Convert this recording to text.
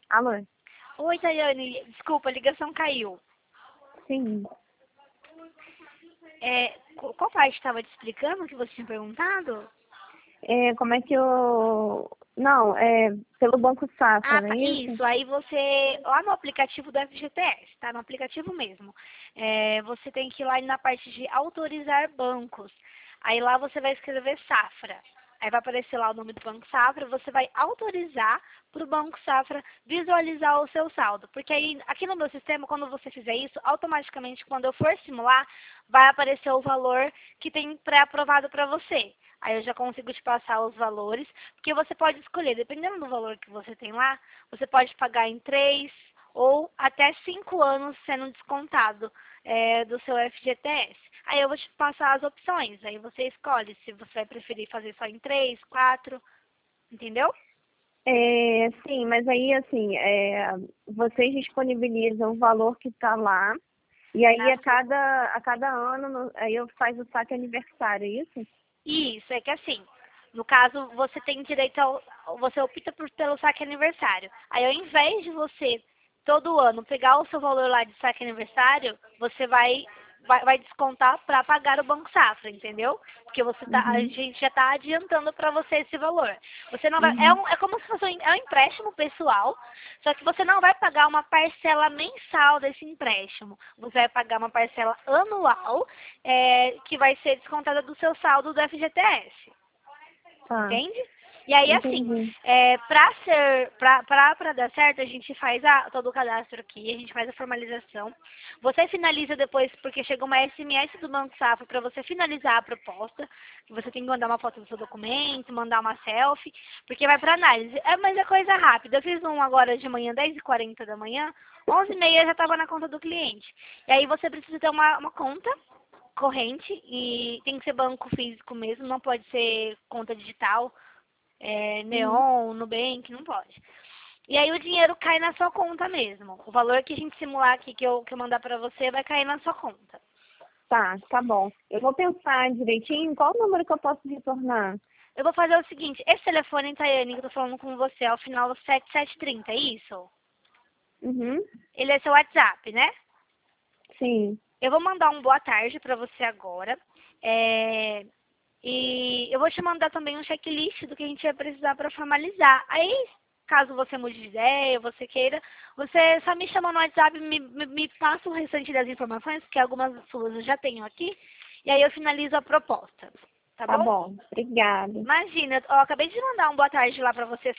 Alô? Oi, Tayane. Desculpa, a ligação caiu. Sim. Qual parte estava te explicando que você tinha perguntado? Como é que eu... Não, pelo Banco Safra, Ah, não tá. é isso? Isso. Aí você, lá no aplicativo do FGTS, tá? No aplicativo mesmo. Você tem que ir lá na parte de autorizar bancos. Aí lá você vai escrever Safra. Aí vai aparecer lá o nome do Banco Safra, você vai autorizar para o Banco Safra visualizar o seu saldo. Porque aí, aqui no meu sistema, quando você fizer isso, automaticamente, quando eu for simular, vai aparecer o valor que tem pré-aprovado para você. Aí eu já consigo te passar os valores, porque você pode escolher, dependendo do valor que você tem lá, você pode pagar em 3 ou até 5 anos sendo descontado do seu FGTS. Aí eu vou te passar as opções, aí você escolhe se você vai preferir fazer só em 3, 4, entendeu? Sim, mas aí, assim, vocês disponibilizam o valor que está lá, e aí Na a cada ano, aí eu faço o saque aniversário, é isso? Isso, é que assim, no caso, você tem direito você opta pelo saque aniversário. Aí ao invés de você, todo ano, pegar o seu valor lá de saque aniversário, você vai descontar para pagar o Banco Safra, entendeu? Porque a Uhum, gente já está adiantando para você esse valor. Você não vai, uhum, é como se fosse um empréstimo pessoal, só que você não vai pagar uma parcela mensal desse empréstimo. Você vai pagar uma parcela anual, que vai ser descontada do seu saldo do FGTS. tá, Entende? E aí, assim, entendi. pra dar certo, a gente faz todo o cadastro aqui, a gente faz a formalização. Você finaliza depois, porque chega uma SMS do Banco Safra para você finalizar a proposta. Você tem que mandar uma foto do seu documento, mandar uma selfie, porque vai para análise. Mas é coisa rápida. Eu fiz um agora de manhã, 10h40 da manhã, 11h30 já estava na conta do cliente. E aí você precisa ter uma conta corrente e tem que ser banco físico mesmo, não pode ser conta digital, Uhum. Neon, Nubank, não pode. E aí o dinheiro cai na sua conta mesmo. O valor que a gente simular aqui, que eu mandar pra você, vai cair na sua conta. Tá bom. Eu vou pensar direitinho qual o número que eu posso retornar. Eu vou fazer o seguinte, esse telefone, Tayane, que eu tô falando com você, é o final 7730, é isso? Uhum, Ele é seu WhatsApp, né? sim. Eu vou mandar um boa tarde pra você agora. É, E eu vou te mandar também um checklist do que a gente vai precisar para formalizar. Aí, caso você mude de ideia, você queira, você só me chama no WhatsApp e me passa o restante das informações, porque algumas suas eu já tenho aqui, e aí eu finalizo a proposta. Tá Tá bom? bom. Obrigada. Imagina, eu acabei de mandar um boa tarde lá para você.